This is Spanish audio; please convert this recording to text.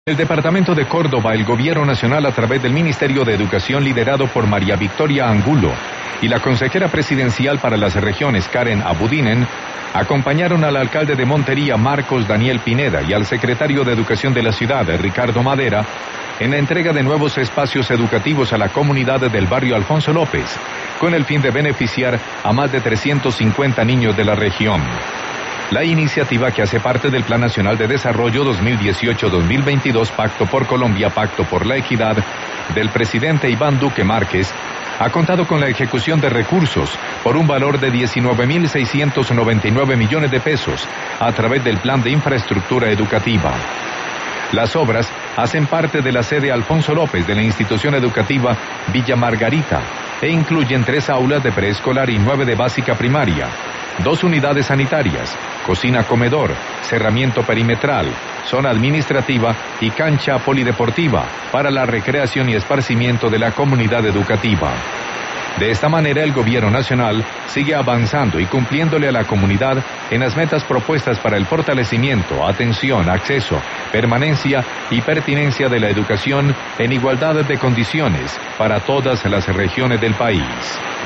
El departamento de Córdoba, el gobierno nacional a través del Ministerio de Educación liderado por María Victoria Angulo y la consejera presidencial para las regiones Karen Abudinen acompañaron al alcalde de Montería Marcos Daniel Pineda y al secretario de Educación de la ciudad Ricardo Madera en la entrega de nuevos espacios educativos a la comunidad del barrio Alfonso López con el fin de beneficiar a más de 350 niños de la región. La iniciativa, que hace parte del Plan Nacional de Desarrollo 2018-2022, Pacto por Colombia, Pacto por la Equidad, del presidente Iván Duque Márquez, ha contado con la ejecución de recursos por un valor de 19.699 millones de pesos a través del Plan de Infraestructura Educativa. Las obras hacen parte de la sede Alfonso López de la institución educativa Villa Margarita e incluyen 3 aulas de preescolar y 9 de básica primaria, 2 unidades sanitarias, cocina-comedor, cerramiento perimetral, zona administrativa y cancha polideportiva para la recreación y esparcimiento de la comunidad educativa. De esta manera, el gobierno nacional sigue avanzando y cumpliéndole a la comunidad en las metas propuestas para el fortalecimiento, atención, acceso, permanencia y pertinencia de la educación en igualdad de condiciones para todas las regiones del país.